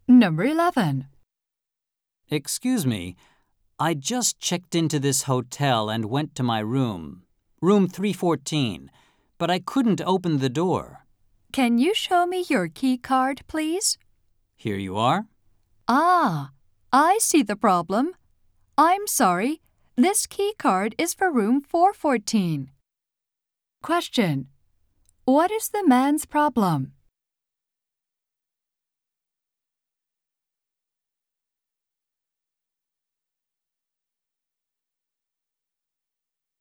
Number 11. Excuse me, I just checked into this hotel and went to my room 314, but I couldn't open the door. Can you show me your key card, please? Here you are. Ah, I see the problem. I'm sorry, this key card is for room 414. Question. What is the man's problem?